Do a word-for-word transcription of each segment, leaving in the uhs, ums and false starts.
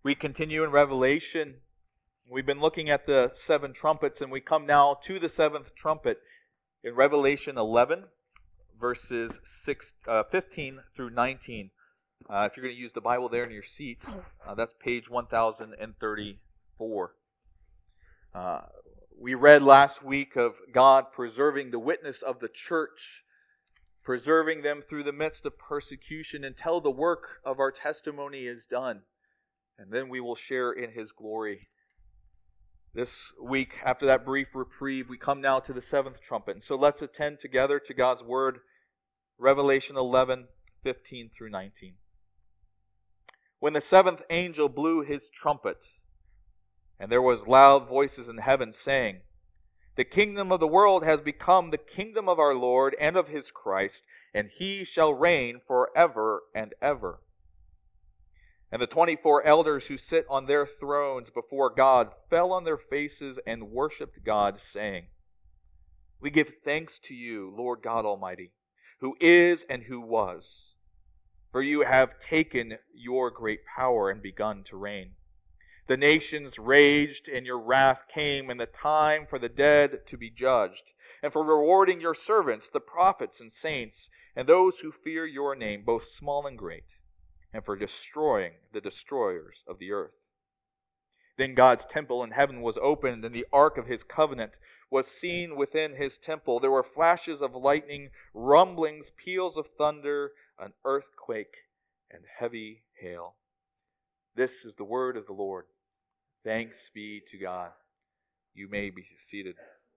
We continue in Revelation. We've been looking at the seven trumpets, and we come now to the seventh trumpet in Revelation eleven, verses six, uh, fifteen through nineteen. Uh, if you're going to use the Bible there in your seats, uh, that's page one thousand thirty-four. Uh, we read last week of God preserving the witness of the church, preserving them through the midst of persecution until the work of our testimony is done. And then we will share in His glory. This week, after that brief reprieve, we come now to the seventh trumpet. And so let's attend together to God's Word, Revelation eleven, fifteen through nineteen. When the seventh angel blew his trumpet, and there was loud voices in heaven saying, "The kingdom of the world has become the kingdom of our Lord and of His Christ, and He shall reign forever and ever." And the twenty-four elders who sit on their thrones before God fell on their faces and worshipped God, saying, "We give thanks to you, Lord God Almighty, who is and who was. For you have taken your great power and begun to reign. The nations raged, and your wrath came, and the time for the dead to be judged, and for rewarding your servants, the prophets and saints, and those who fear your name, both small and great, and for destroying the destroyers of the earth." Then God's temple in heaven was opened, and the ark of His covenant was seen within His temple. There were flashes of lightning, rumblings, peals of thunder, an earthquake, and heavy hail. This is the word of the Lord. Thanks be to God. You may be seated.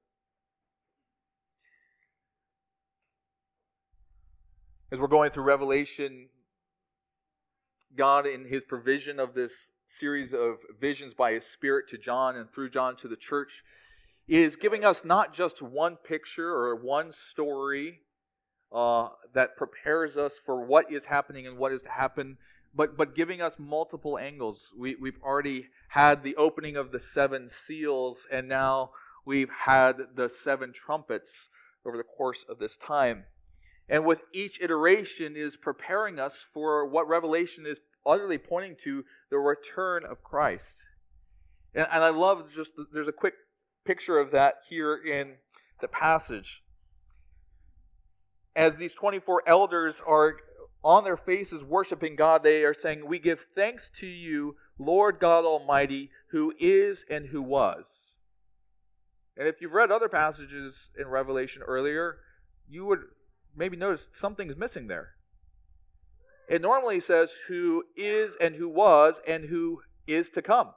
As we're going through Revelation, God, in His provision of this series of visions by His Spirit to John and through John to the church, is giving us not just one picture or one story uh, that prepares us for what is happening and what is to happen, but, but giving us multiple angles. We, we've already had the opening of the seven seals, and now we've had the seven trumpets over the course of this time. And with each iteration is preparing us for what Revelation is utterly pointing to, the return of Christ. And, and I love just, the, there's a quick picture of that here in the passage. As these twenty-four elders are on their faces worshiping God, they are saying, "We give thanks to you, Lord God Almighty, who is and who was." And if you've read other passages in Revelation earlier, you would maybe notice something's missing there. It normally says who is and who was and who is to come.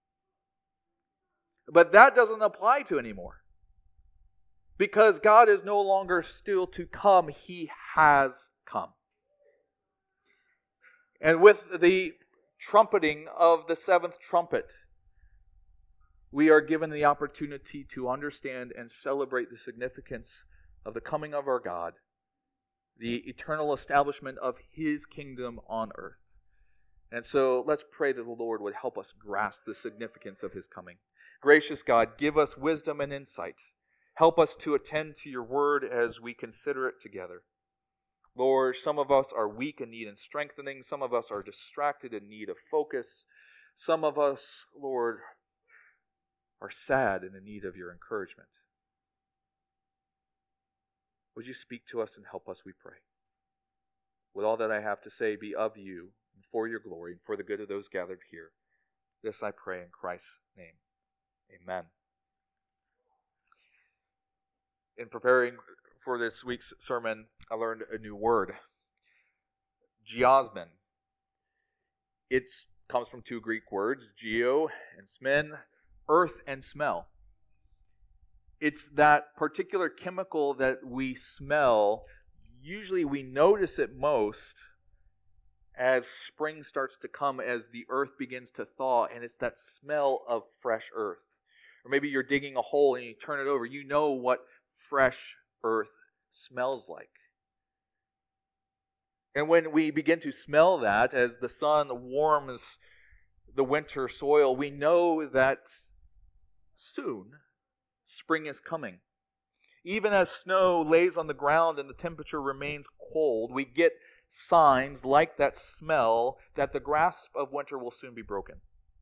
But that doesn't apply to anymore. Because God is no longer still to come. He has come. And with the trumpeting of the seventh trumpet, we are given the opportunity to understand and celebrate the significance of the coming of our God, the eternal establishment of His kingdom on earth. And so let's pray that the Lord would help us grasp the significance of His coming. Gracious God, give us wisdom and insight. Help us to attend to your word as we consider it together. Lord, some of us are weak and need in strengthening. Some of us are distracted in need of focus. Some of us, Lord, are sad and in need of your encouragement. Would you speak to us and help us, we pray. Would all that I have to say be of you, and for your glory, and for the good of those gathered here. This I pray in Christ's name. Amen. In preparing for this week's sermon, I learned a new word. Geosmin. It comes from two Greek words, geo and smen, earth and smell. It's that particular chemical that we smell. Usually we notice it most as spring starts to come, as the earth begins to thaw, and it's that smell of fresh earth. Or maybe you're digging a hole and you turn it over. You know what fresh earth smells like. And when we begin to smell that, as the sun warms the winter soil, we know that soon spring is coming. Even as snow lays on the ground and the temperature remains cold, we get signs like that smell that the grasp of winter will soon be broken.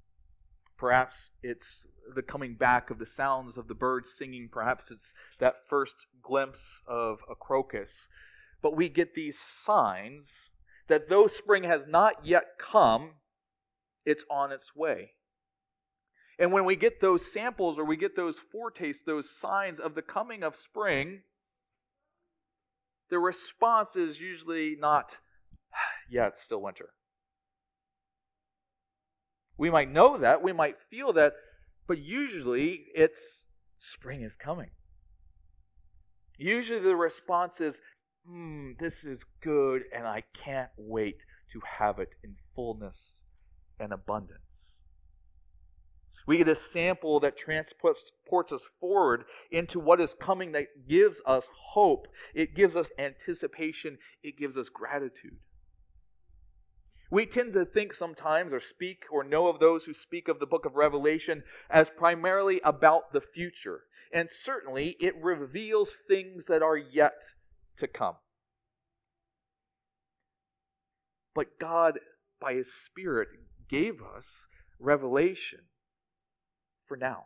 Perhaps it's the coming back of the sounds of the birds singing. Perhaps it's that first glimpse of a crocus. But we get these signs that though spring has not yet come, it's on its way. And when we get those samples or we get those foretastes, those signs of the coming of spring, the response is usually not, yeah, it's still winter. We might know that, we might feel that, but usually it's spring is coming. Usually the response is, hmm, this is good and I can't wait to have it in fullness and abundance. We get a sample that transports us forward into what is coming that gives us hope. It gives us anticipation. It gives us gratitude. We tend to think sometimes or speak or know of those who speak of the book of Revelation as primarily about the future. And certainly it reveals things that are yet to come. But God, by His Spirit, gave us revelation for now,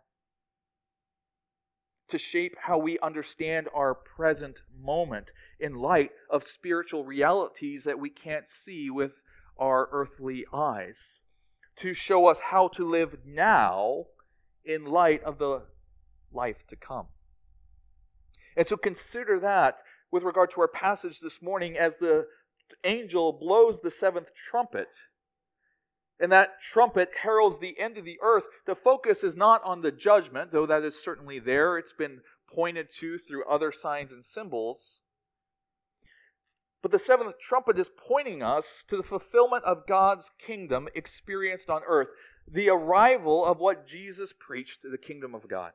to shape how we understand our present moment in light of spiritual realities that we can't see with our earthly eyes, to show us how to live now in light of the life to come. And so consider that with regard to our passage this morning as the angel blows the seventh trumpet. And that trumpet heralds the end of the earth. The focus is not on the judgment, though that is certainly there. It's been pointed to through other signs and symbols. But the seventh trumpet is pointing us to the fulfillment of God's kingdom experienced on earth. The arrival of what Jesus preached, the kingdom of God.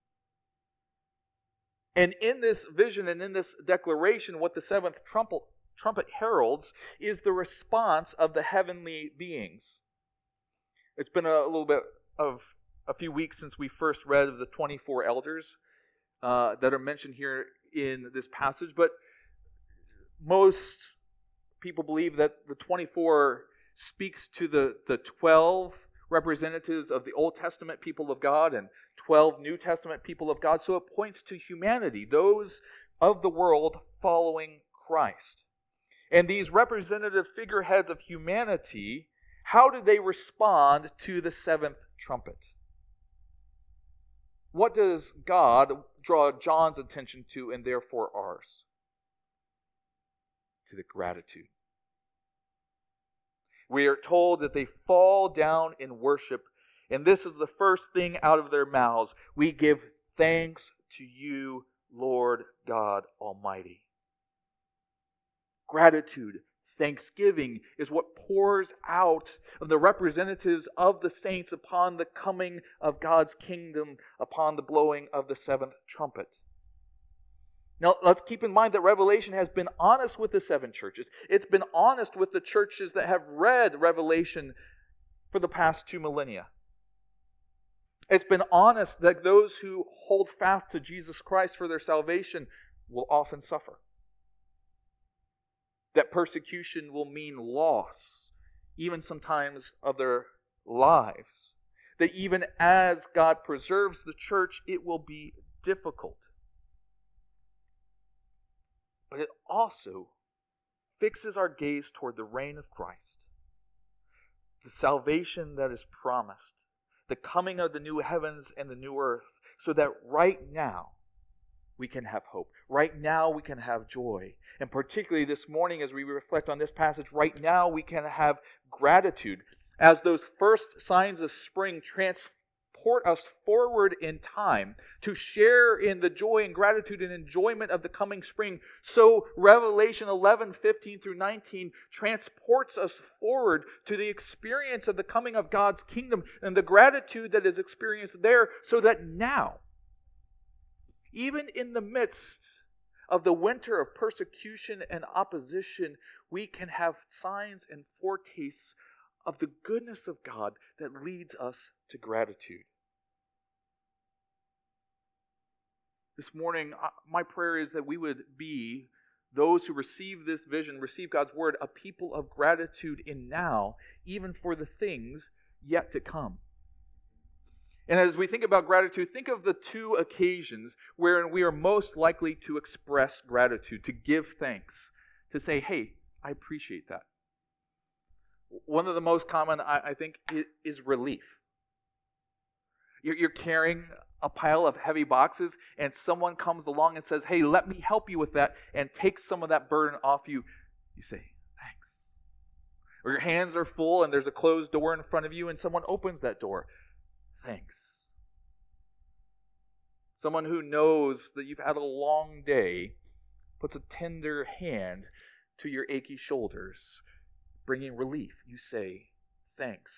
And in this vision and in this declaration, what the seventh trumpet, trumpet heralds is the response of the heavenly beings. It's been a little bit of a few weeks since we first read of the twenty-four elders uh, that are mentioned here in this passage, but most people believe that the twenty-four speaks to the, the twelve representatives of the Old Testament people of God and twelve New Testament people of God, so it points to humanity, those of the world following Christ. And these representative figureheads of humanity, how do they respond to the seventh trumpet? What does God draw John's attention to and therefore ours? To the gratitude. We are told that they fall down in worship, and this is the first thing out of their mouths. We give thanks to you, Lord God Almighty. Gratitude, thanksgiving is what pours out of the representatives of the saints upon the coming of God's kingdom, upon the blowing of the seventh trumpet. Now, let's keep in mind that Revelation has been honest with the seven churches. It's been honest with the churches that have read Revelation for the past two millennia. It's been honest that those who hold fast to Jesus Christ for their salvation will often suffer. That persecution will mean loss, even sometimes of their lives. That even as God preserves the church, it will be difficult. But it also fixes our gaze toward the reign of Christ, the salvation that is promised, the coming of the new heavens and the new earth, so that right now we can have hope. Right now we can have joy. And particularly this morning as we reflect on this passage, right now we can have gratitude as those first signs of spring transport us forward in time to share in the joy and gratitude and enjoyment of the coming spring. So Revelation eleven, fifteen through nineteen transports us forward to the experience of the coming of God's kingdom and the gratitude that is experienced there, so that now, even in the midst of the winter of persecution and opposition, we can have signs and foretastes of the goodness of God that leads us to gratitude. This morning, my prayer is that we would be those who receive this vision, receive God's word, a people of gratitude in now, even for the things yet to come. And as we think about gratitude, think of the two occasions wherein we are most likely to express gratitude, to give thanks, to say, hey, I appreciate that. One of the most common, I, I think, is, is relief. You're, you're carrying a pile of heavy boxes, and someone comes along and says, hey, let me help you with that, and takes some of that burden off you. You say, thanks. Or your hands are full, and there's a closed door in front of you, and someone opens that door. Thanks. Someone who knows that you've had a long day puts a tender hand to your achy shoulders, bringing relief. You say, thanks.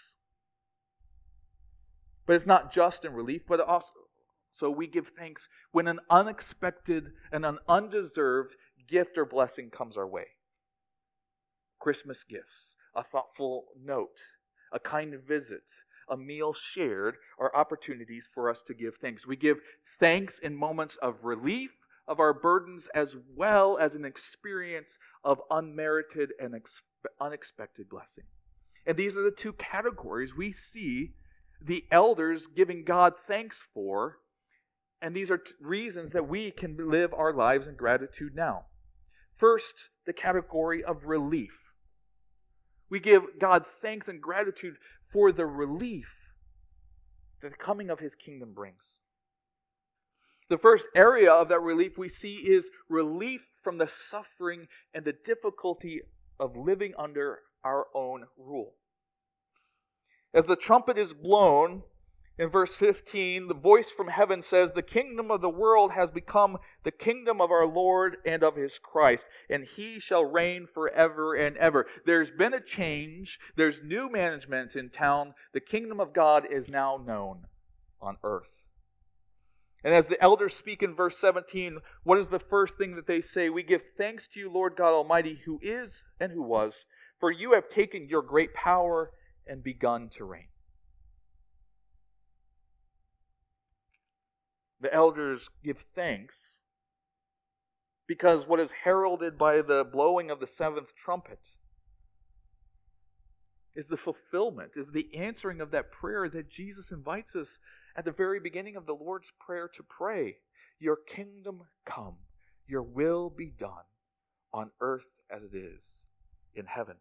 But it's not just in relief, but also so we give thanks when an unexpected and an undeserved gift or blessing comes our way. Christmas gifts, a thoughtful note, a kind visit, a meal shared are opportunities for us to give thanks. We give thanks in moments of relief of our burdens as well as an experience of unmerited and unexpected blessing. And these are the two categories we see the elders giving God thanks for, and these are t- reasons that we can live our lives in gratitude now. First, the category of relief. We give God thanks and gratitude for the relief that the coming of His kingdom brings. The first area of that relief we see is relief from the suffering and the difficulty of living under our own rule. As the trumpet is blown, in verse fifteen, the voice from heaven says, the kingdom of the world has become the kingdom of our Lord and of His Christ, and He shall reign forever and ever. There's been a change. There's new management in town. The kingdom of God is now known on earth. And as the elders speak in verse seventeen, what is the first thing that they say? We give thanks to you, Lord God Almighty, who is and who was, for you have taken your great power and begun to reign. The elders give thanks because what is heralded by the blowing of the seventh trumpet is the fulfillment, is the answering of that prayer that Jesus invites us at the very beginning of the Lord's Prayer to pray. Your kingdom come, your will be done on earth as it is in heaven.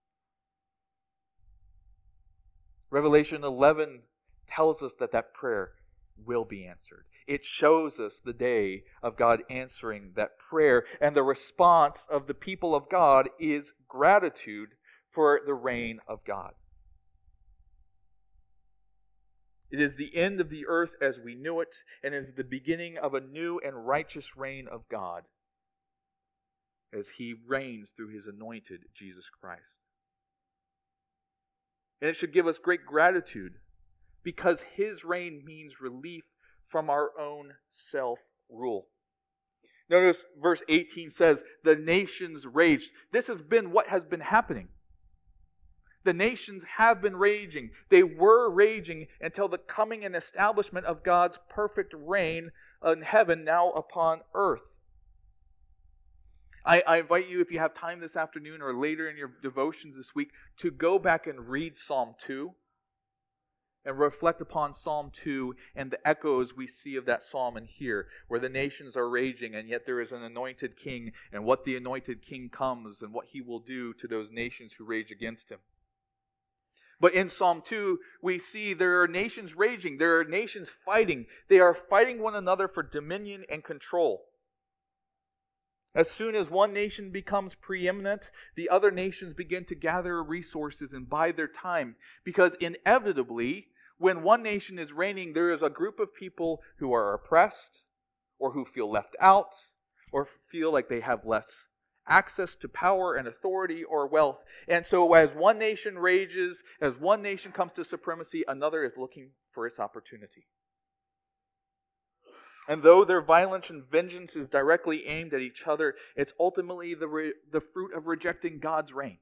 Revelation eleven tells us that that prayer will be answered. It shows us the day of God answering that prayer, and the response of the people of God is gratitude for the reign of God. It is the end of the earth as we knew it, and is the beginning of a new and righteous reign of God as He reigns through His anointed Jesus Christ. And it should give us great gratitude because His reign means relief from our own self-rule. Notice verse eighteen says, the nations raged. This has been what has been happening. The nations have been raging. They were raging until the coming and establishment of God's perfect reign in heaven now upon earth. I, I invite you, if you have time this afternoon or later in your devotions this week, to go back and read Psalm two and reflect upon Psalm two and the echoes we see of that psalm in here, where the nations are raging and yet there is an anointed king, and what the anointed king comes and what he will do to those nations who rage against him. But in Psalm two, we see there are nations raging. There are nations fighting. They are fighting one another for dominion and control. As soon as one nation becomes preeminent, the other nations begin to gather resources and bide their time. Because inevitably, when one nation is reigning, there is a group of people who are oppressed, or who feel left out, or feel like they have less access to power and authority or wealth. And so as one nation rages, as one nation comes to supremacy, another is looking for its opportunity. And though their violence and vengeance is directly aimed at each other, it's ultimately the, re- the fruit of rejecting God's reign.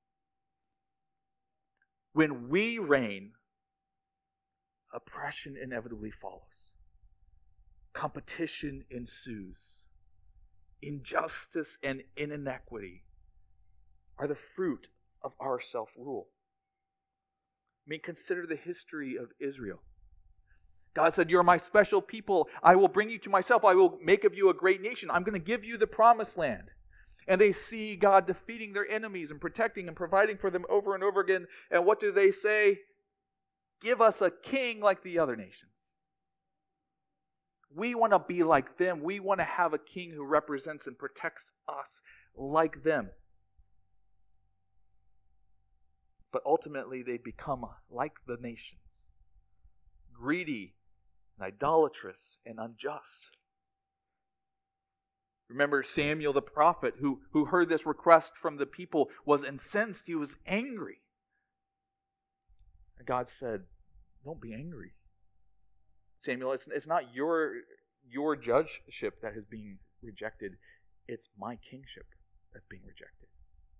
When we reign, oppression inevitably follows. Competition ensues. Injustice and inequity are the fruit of our self-rule. I mean, consider the history of Israel. God said, you're my special people. I will bring you to myself. I will make of you a great nation. I'm going to give you the promised land. And they see God defeating their enemies and protecting and providing for them over and over again. And what do they say? Give us a king like the other nations. We want to be like them. We want to have a king who represents and protects us like them. But ultimately they become like the nations. Greedy and idolatrous and unjust. Remember Samuel the prophet who, who heard this request from the people was incensed. He was angry. And God said, don't be angry. Samuel, it's, it's not your, your judgeship that is being rejected. It's my kingship that's being rejected.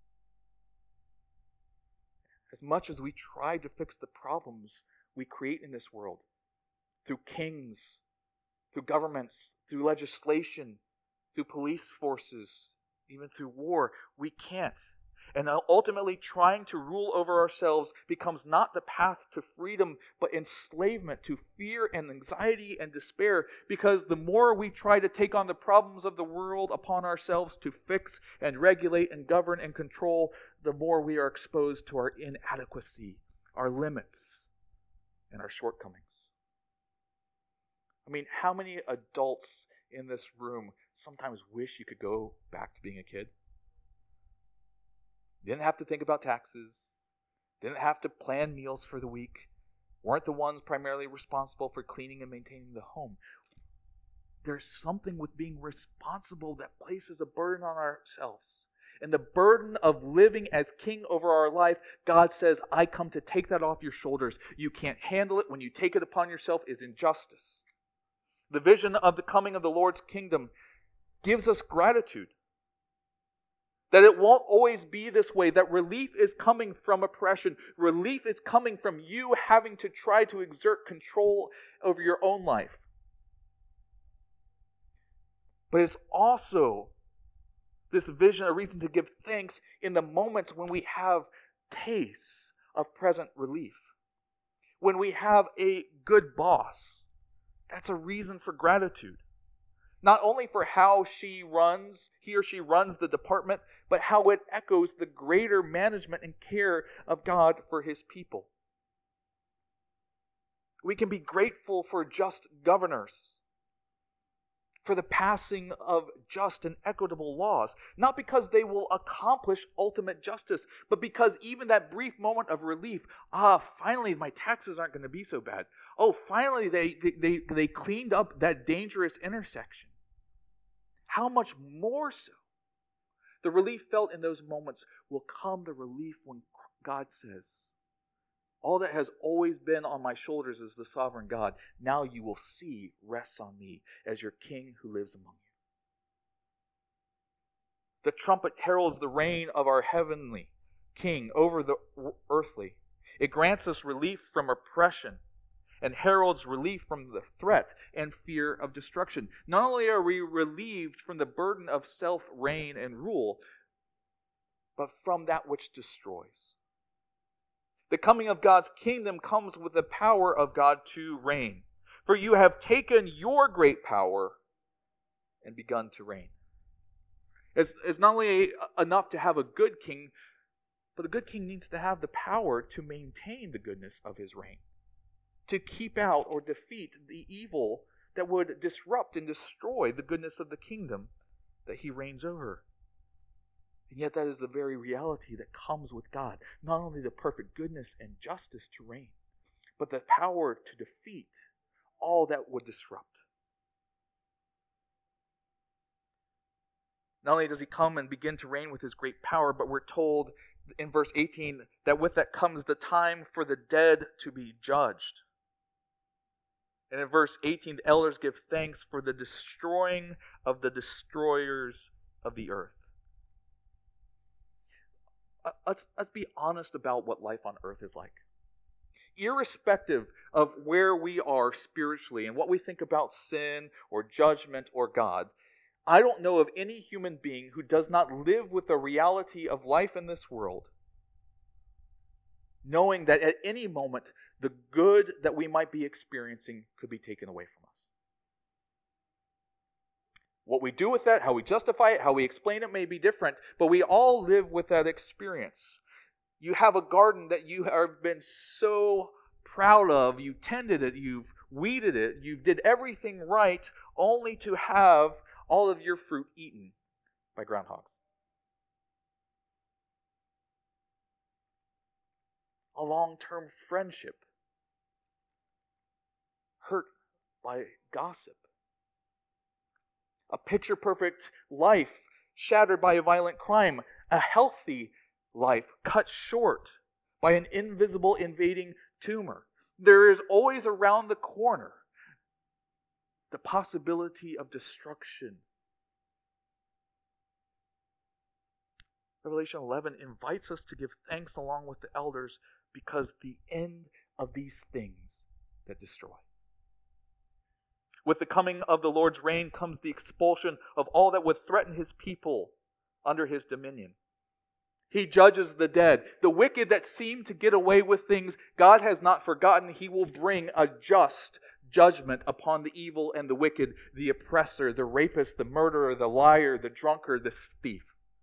As much as we try to fix the problems we create in this world, through kings, through governments, through legislation, through police forces, even through war, we can't. And ultimately trying to rule over ourselves becomes not the path to freedom, but enslavement to fear and anxiety and despair. Because the more we try to take on the problems of the world upon ourselves to fix and regulate and govern and control, the more we are exposed to our inadequacy, our limits, and our shortcomings. I mean, how many adults in this room sometimes wish you could go back to being a kid? Didn't have to think about taxes. Didn't have to plan meals for the week. Weren't the ones primarily responsible for cleaning and maintaining the home. There's something with being responsible that places a burden on ourselves. And the burden of living as king over our life, God says, I come to take that off your shoulders. You can't handle it. When you take it upon yourself is injustice. The vision of the coming of the Lord's kingdom gives us gratitude. That it won't always be this way. That relief is coming from oppression. Relief is coming from you having to try to exert control over your own life. But it's also this vision, a reason to give thanks in the moments when we have tastes of present relief. When we have a good boss, that's a reason for gratitude. Not only for how she runs, he or she runs the department, but how it echoes the greater management and care of God for His people. We can be grateful for just governors, for the passing of just and equitable laws, not because they will accomplish ultimate justice, but because even that brief moment of relief, ah, finally my taxes aren't going to be so bad. Oh, finally they, they, they cleaned up that dangerous intersection. How much more so? The relief felt in those moments will come the relief when God says, all that has always been on my shoulders as the sovereign God, now you will see rests on me as your king who lives among you. The trumpet heralds the reign of our heavenly king over the earthly. It grants us relief from oppression and heralds relief from the threat and fear of destruction. Not only are we relieved from the burden of self-reign and rule, but from that which destroys. The coming of God's kingdom comes with the power of God to reign. For you have taken your great power and begun to reign. It's, it's not only enough to have a good king, but a good king needs to have the power to maintain the goodness of his reign. To keep out or defeat the evil that would disrupt and destroy the goodness of the kingdom that he reigns over. And yet that is the very reality that comes with God. Not only the perfect goodness and justice to reign, but the power to defeat all that would disrupt. Not only does he come and begin to reign with his great power, but we're told in verse eighteen that with that comes the time for the dead to be judged. And in verse eighteen, the elders give thanks for the destroying of the destroyers of the earth. Let's, let's be honest about what life on earth is like. Irrespective of where we are spiritually and what we think about sin or judgment or God, I don't know of any human being who does not live with the reality of life in this world, knowing that at any moment the good that we might be experiencing could be taken away from us. What we do with that, how we justify it, how we explain it may be different, but we all live with that experience. You have a garden that you have been so proud of, you tended it, you've weeded it, you did everything right, only to have all of your fruit eaten by groundhogs. A long-term friendship hurt by gossip. A picture-perfect life shattered by a violent crime. A healthy life cut short by an invisible invading tumor. There is always around the corner the possibility of destruction. Revelation eleven invites us to give thanks along with the elders because the end of these things that destroy. With the coming of the Lord's reign comes the expulsion of all that would threaten his people under his dominion. He judges the dead. The wicked that seem to get away with things, God has not forgotten. He will bring a just judgment upon the evil and the wicked, the oppressor, the rapist, the murderer, the liar, the drunkard, the thief.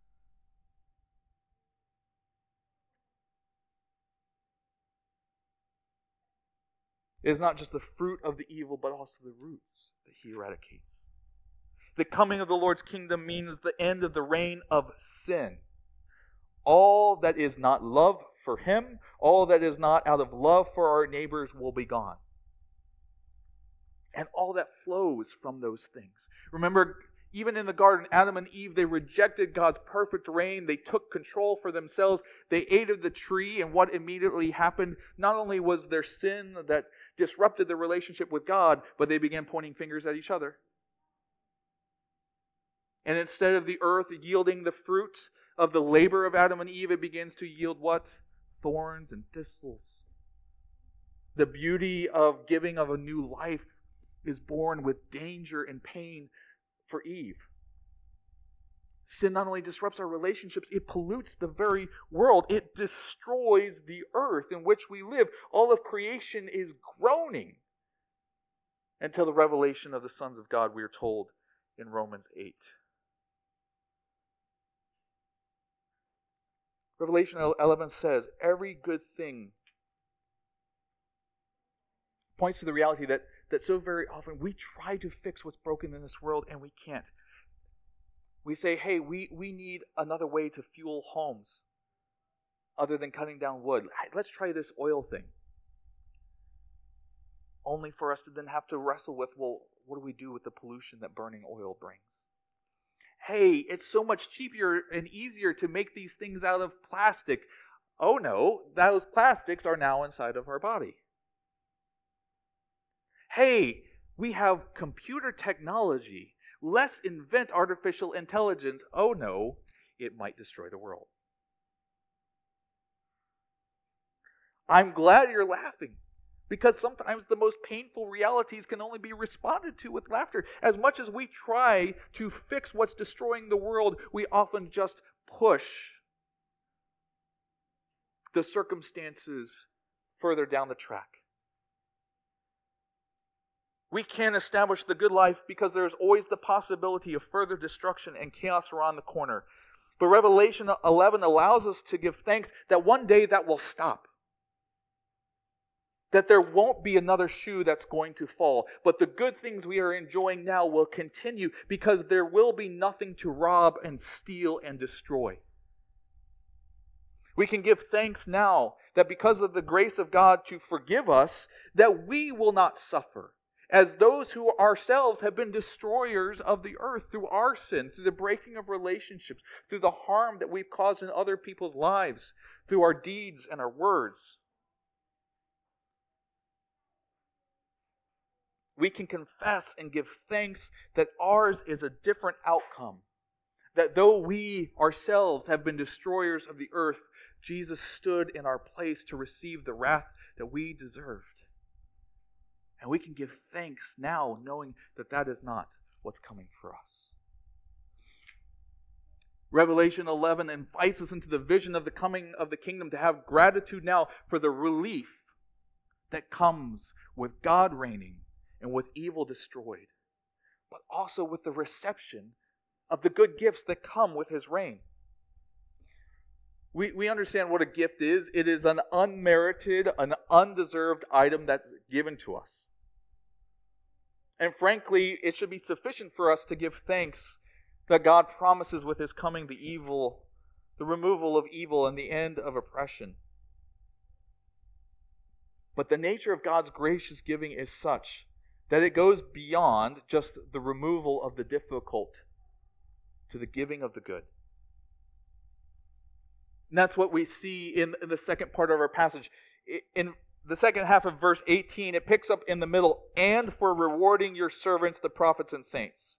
It is not just the fruit of the evil, but also the roots that he eradicates. The coming of the Lord's kingdom means the end of the reign of sin. All that is not love for him, all that is not out of love for our neighbors will be gone. And all that flows from those things. Remember, even in the garden, Adam and Eve, they rejected God's perfect reign. They took control for themselves. They ate of the tree, and what immediately happened, not only was their sin that disrupted the relationship with God, but they began pointing fingers at each other. And instead of the earth yielding the fruit of the labor of Adam and Eve, it begins to yield what? Thorns and thistles. The beauty of giving of a new life is born with danger and pain for Eve. Sin not only disrupts our relationships, it pollutes the very world. It destroys the earth in which we live. All of creation is groaning until the revelation of the sons of God, we are told in Romans eight. Revelation eleven says, every good thing points to the reality that, that so very often we try to fix what's broken in this world and we can't. We say, hey, we, we need another way to fuel homes other than cutting down wood. Let's try this oil thing. Only for us to then have to wrestle with, well, what do we do with the pollution that burning oil brings? Hey, it's so much cheaper and easier to make these things out of plastic. Oh no, those plastics are now inside of our body. Hey, we have computer technology. Let's invent artificial intelligence. Oh no, it might destroy the world. I'm glad you're laughing, because sometimes the most painful realities can only be responded to with laughter. As much as we try to fix what's destroying the world, we often just push the circumstances further down the track. We can't establish the good life because there's always the possibility of further destruction and chaos around the corner. But Revelation eleven allows us to give thanks that one day that will stop. That there won't be another shoe that's going to fall. But the good things we are enjoying now will continue because there will be nothing to rob and steal and destroy. We can give thanks now that because of the grace of God to forgive us, that we will not suffer. As those who ourselves have been destroyers of the earth through our sin, through the breaking of relationships, through the harm that we've caused in other people's lives, through our deeds and our words. We can confess and give thanks that ours is a different outcome. That though we ourselves have been destroyers of the earth, Jesus stood in our place to receive the wrath that we deserved. And we can give thanks now, knowing that that is not what's coming for us. Revelation eleven invites us into the vision of the coming of the kingdom to have gratitude now for the relief that comes with God reigning and with evil destroyed, but also with the reception of the good gifts that come with His reign. We, we understand what a gift is. It is an unmerited, an undeserved item that's given to us. And frankly, it should be sufficient for us to give thanks that God promises with His coming the evil, the removal of evil and the end of oppression. But the nature of God's gracious giving is such that it goes beyond just the removal of the difficult to the giving of the good. And that's what we see in, in the second part of our passage. In the second half of verse eighteen, it picks up in the middle, and for rewarding your servants, the prophets and saints.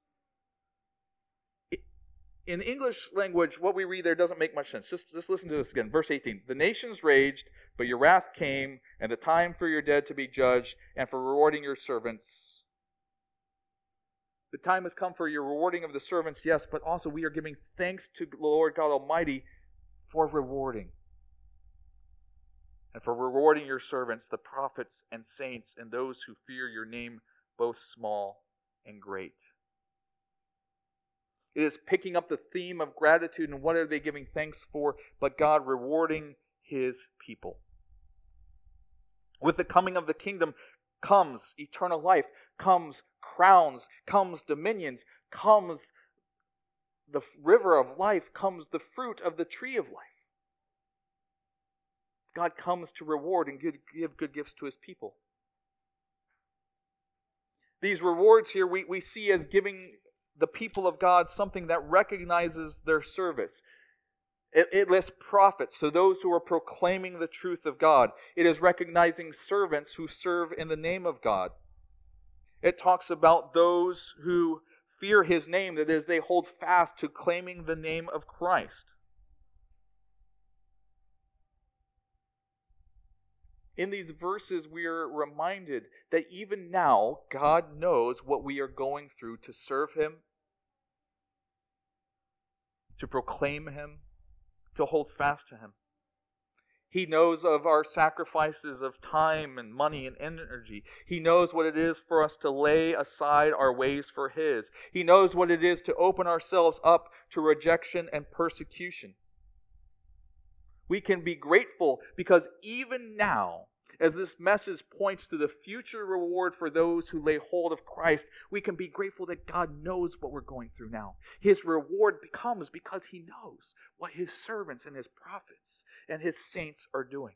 In English language, what we read there doesn't make much sense. Just, just listen to this again. Verse eighteen. The nations raged, but your wrath came, and the time for your dead to be judged, and for rewarding your servants. The time has come for your rewarding of the servants, yes, but also we are giving thanks to the Lord God Almighty for rewarding. And for rewarding your servants, the prophets and saints, and those who fear your name, both small and great. It is picking up the theme of gratitude, and what are they giving thanks for but God rewarding His people. With the coming of the kingdom comes eternal life, comes crowns, comes dominions, comes the river of life, comes the fruit of the tree of life. God comes to reward and give good gifts to His people. These rewards here we, we see as giving the people of God something that recognizes their service. It, it lists prophets, so those who are proclaiming the truth of God. It is recognizing servants who serve in the name of God. It talks about those who fear His name, that is, they hold fast to claiming the name of Christ. In these verses, we are reminded that even now, God knows what we are going through to serve Him, to proclaim Him, to hold fast to Him. He knows of our sacrifices of time and money and energy. He knows what it is for us to lay aside our ways for His. He knows what it is to open ourselves up to rejection and persecution. We can be grateful because even now, as this message points to the future reward for those who lay hold of Christ, we can be grateful that God knows what we're going through now. His reward comes because He knows what His servants and His prophets and His saints are doing.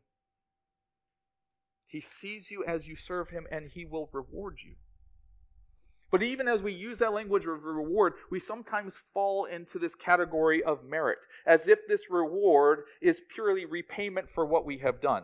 He sees you as you serve Him, and He will reward you. But even as we use that language of reward, we sometimes fall into this category of merit, as if this reward is purely repayment for what we have done.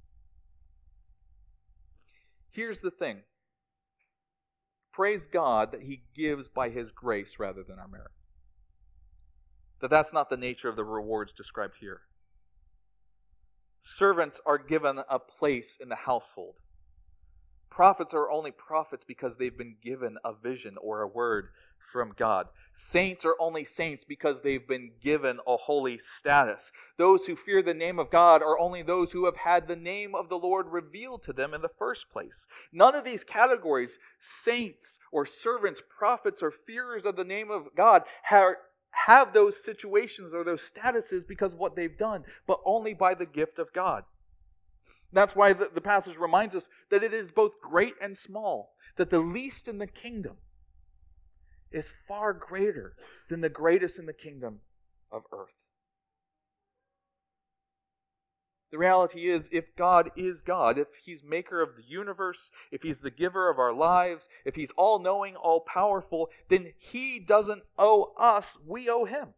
Here's the thing. Praise God that He gives by His grace rather than our merit. That that's not the nature of the rewards described here. Servants are given a place in the household. Prophets are only prophets because they've been given a vision or a word from God. Saints are only saints because they've been given a holy status. Those who fear the name of God are only those who have had the name of the Lord revealed to them in the first place. None of these categories, saints or servants, prophets or fearers of the name of God, have, have those situations or those statuses because of what they've done, but only by the gift of God. That's why the, the passage reminds us that it is both great and small, that the least in the kingdom is far greater than the greatest in the kingdom of earth. The reality is, if God is God, if He's maker of the universe, if He's the giver of our lives, if He's all-knowing, all-powerful, then He doesn't owe us, we owe Him.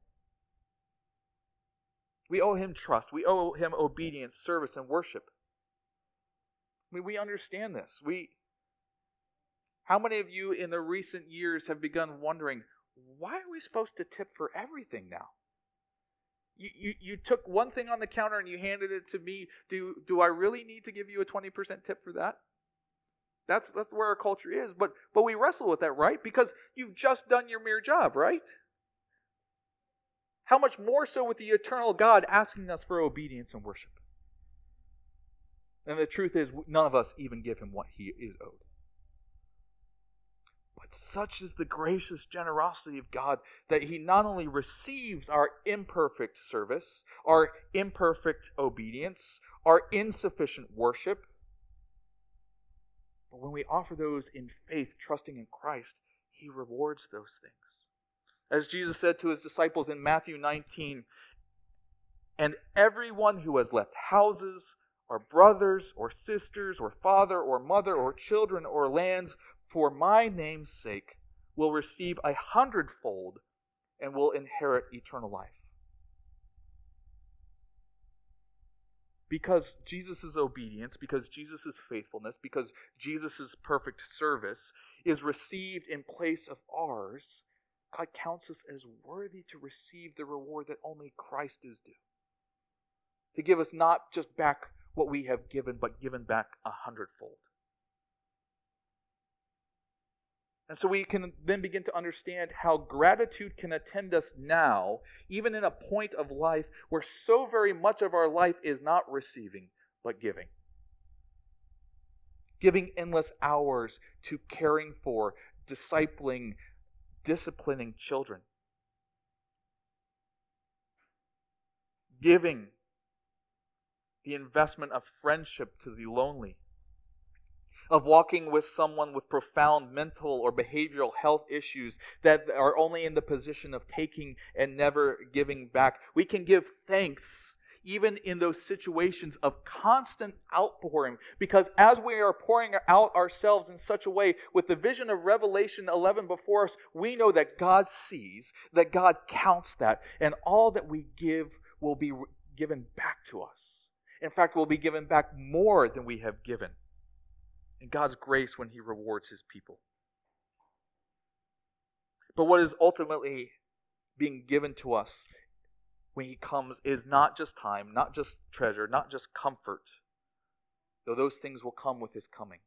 We owe Him trust. We owe Him obedience, service, and worship. I mean, we understand this. We, how many of you in the recent years have begun wondering, why are we supposed to tip for everything now? You, you, you took one thing on the counter and you handed it to me. Do, do I really need to give you a twenty percent tip for that? That's, that's where our culture is. But, but we wrestle with that, right? Because you've just done your mere job, right? How much more so with the eternal God asking us for obedience and worship? And the truth is, none of us even give him what he is owed. But such is the gracious generosity of God that he not only receives our imperfect service, our imperfect obedience, our insufficient worship, but when we offer those in faith, trusting in Christ, he rewards those things. As Jesus said to his disciples in Matthew nineteen, and everyone who has left houses, or brothers, or sisters, or father, or mother, or children, or lands, for my name's sake, will receive a hundredfold and will inherit eternal life. Because Jesus' obedience, because Jesus' faithfulness, because Jesus' perfect service is received in place of ours, God counts us as worthy to receive the reward that only Christ is due. To give us not just back what we have given, but given back a hundredfold. And so we can then begin to understand how gratitude can attend us now, even in a point of life where so very much of our life is not receiving, but giving. Giving endless hours to caring for, discipling, disciplining children. Giving the investment of friendship to the lonely. Of walking with someone with profound mental or behavioral health issues that are only in the position of taking and never giving back. We can give thanks even in those situations of constant outpouring, because as we are pouring out ourselves in such a way, with the vision of Revelation eleven before us, we know that God sees, that God counts that, and all that we give will be given back to us. In fact, will be given back more than we have given. In God's grace when he rewards his people. But what is ultimately being given to us when he comes is not just time, not just treasure, not just comfort, though those things will come with his coming.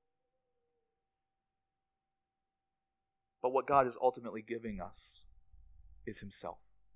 But what God is ultimately giving us is himself,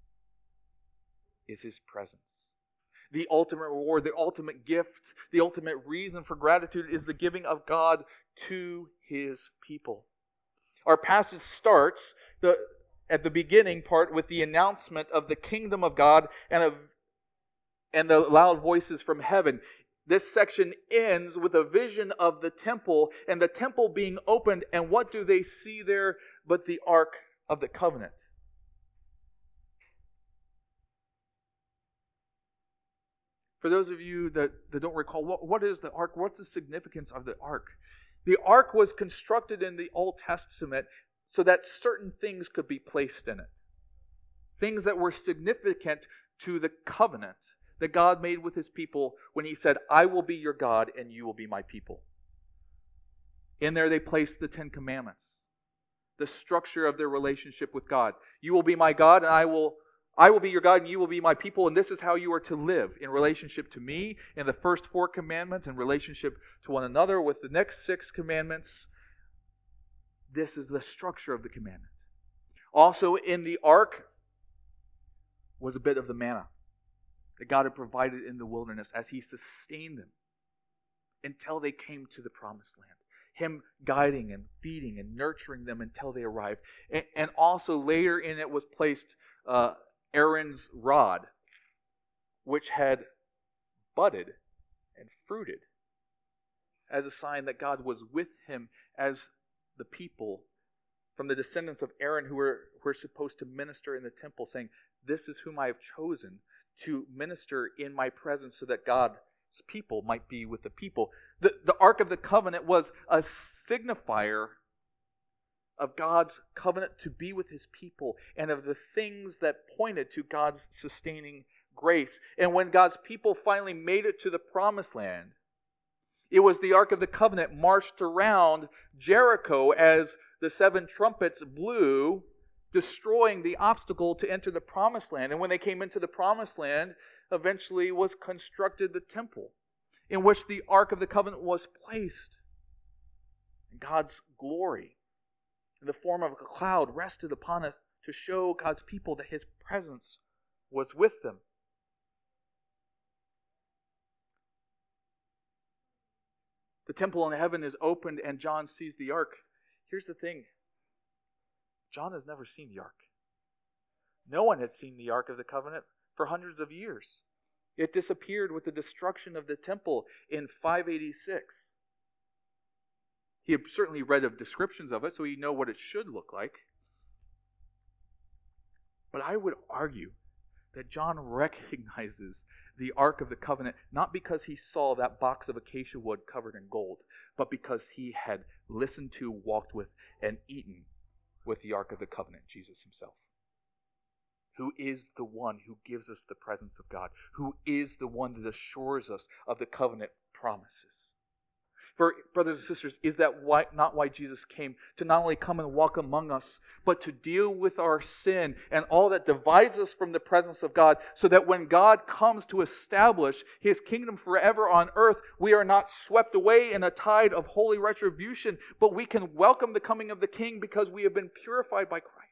is his presence. The ultimate reward, the ultimate gift, the ultimate reason for gratitude is the giving of God to his people. Our passage starts the, at the beginning part with the announcement of the kingdom of God and, of, and the loud voices from heaven. This section ends with a vision of the temple and the temple being opened. And what do they see there but the Ark of the Covenant? For those of you that, that don't recall, what, what is the ark? What's the significance of the ark? The ark was constructed in the Old Testament so that certain things could be placed in it. Things that were significant to the covenant that God made with his people when he said, I will be your God and you will be my people. In there they placed the Ten Commandments, the structure of their relationship with God. You will be my God and I will I will be your God and you will be my people, and this is how you are to live in relationship to me, in the first four commandments, in relationship to one another with the next six commandments. This is the structure of the commandment. Also in the ark was a bit of the manna that God had provided in the wilderness as he sustained them until they came to the promised land. Him guiding and feeding and nurturing them until they arrived. And also later in it was placed uh, Aaron's rod, which had budded and fruited as a sign that God was with him as the people from the descendants of Aaron who were, who were supposed to minister in the temple, saying, this is whom I have chosen to minister in my presence so that God's people might be with the people. The, the Ark of the Covenant was a signifier of God's covenant to be with his people and of the things that pointed to God's sustaining grace. And when God's people finally made it to the promised land, it was the Ark of the Covenant marched around Jericho as the seven trumpets blew, destroying the obstacle to enter the promised land. And when they came into the promised land, eventually was constructed the temple in which the Ark of the Covenant was placed. And God's glory in the form of a cloud rested upon it to show God's people that his presence was with them. temple in heaven is opened and John sees the ark. Here's the thing. John has never seen the ark. No one had seen the Ark of the Covenant for hundreds of years. It disappeared with the destruction of the temple in five eighty-six. He had certainly read of descriptions of it, so he knew what it should look like. But I would argue that John recognizes the Ark of the Covenant not because he saw that box of acacia wood covered in gold, but because he had listened to, walked with, and eaten with the Ark of the Covenant, Jesus himself, who is the one who gives us the presence of God, who is the one that assures us of the covenant promises. For, brothers and sisters, is that why, not why Jesus came? To not only come and walk among us, but to deal with our sin and all that divides us from the presence of God, so that when God comes to establish His kingdom forever on earth, we are not swept away in a tide of holy retribution, but we can welcome the coming of the King because we have been purified by Christ.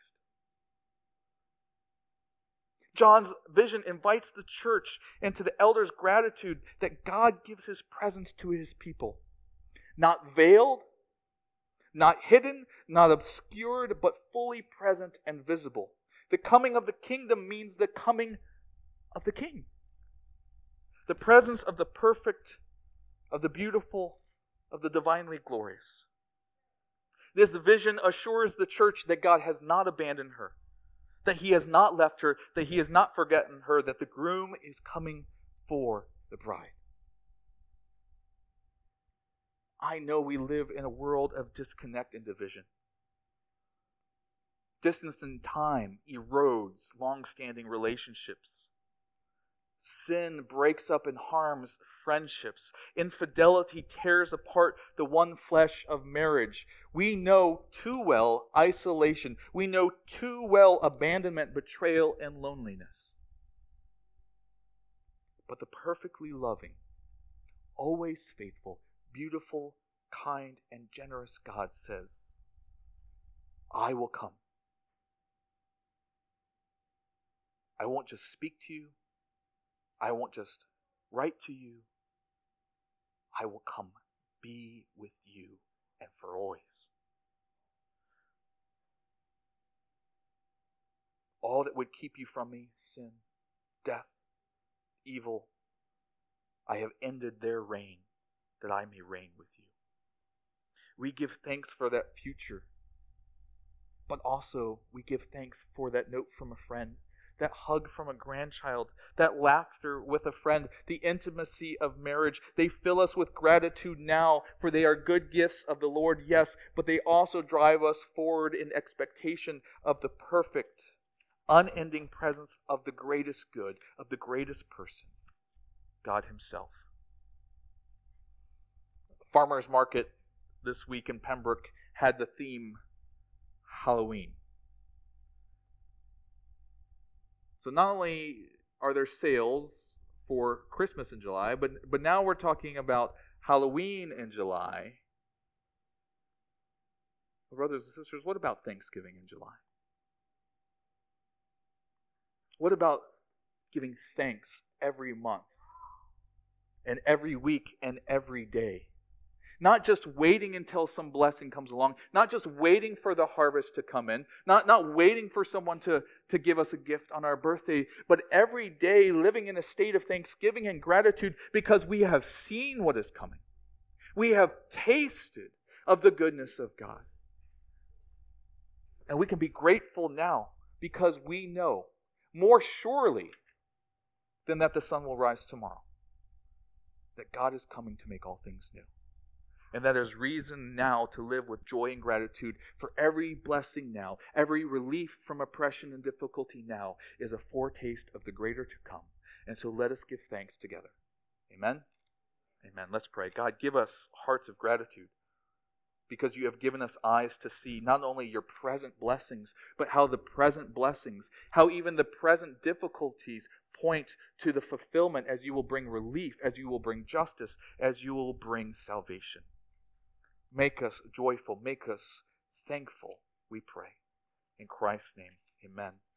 John's vision invites the church into the elders' gratitude that God gives His presence to His people. Not veiled, not hidden, not obscured, but fully present and visible. The coming of the kingdom means the coming of the King. The presence of the perfect, of the beautiful, of the divinely glorious. This vision assures the church that God has not abandoned her, that He has not left her, that He has not forgotten her, that the groom is coming for the bride. I know we live in a world of disconnect and division. Distance in time erodes long-standing relationships. Sin breaks up and harms friendships. Infidelity tears apart the one flesh of marriage. We know too well isolation. We know too well abandonment, betrayal, and loneliness. But the perfectly loving, always faithful, beautiful, kind, and generous God says, I will come. I won't just speak to you. I won't just write to you. I will come be with you and for always. All that would keep you from me, sin, death, evil, I have ended their reign, that I may reign with you. We give thanks for that future, but also we give thanks for that note from a friend, that hug from a grandchild, that laughter with a friend, the intimacy of marriage. They fill us with gratitude now, for they are good gifts of the Lord, yes, but they also drive us forward in expectation of the perfect, unending presence of the greatest good, of the greatest person, God Himself. Farmers Market this week in Pembroke had the theme Halloween. So not only are there sales for Christmas in July, but, but now we're talking about Halloween in July. Brothers and sisters, what about Thanksgiving in July? What about giving thanks every month and every week and every day? Not just waiting until some blessing comes along, not just waiting for the harvest to come in, not, not waiting for someone to, to give us a gift on our birthday, but every day living in a state of thanksgiving and gratitude because we have seen what is coming. We have tasted of the goodness of God. And we can be grateful now because we know more surely than that the sun will rise tomorrow, that God is coming to make all things new. And that there's reason now to live with joy and gratitude for every blessing now, every relief from oppression and difficulty now is a foretaste of the greater to come. And so let us give thanks together. Amen? Amen. Let's pray. God, give us hearts of gratitude because you have given us eyes to see not only your present blessings, but how the present blessings, how even the present difficulties point to the fulfillment as you will bring relief, as you will bring justice, as you will bring salvation. Make us joyful. Make us thankful, we pray. In Christ's name, amen.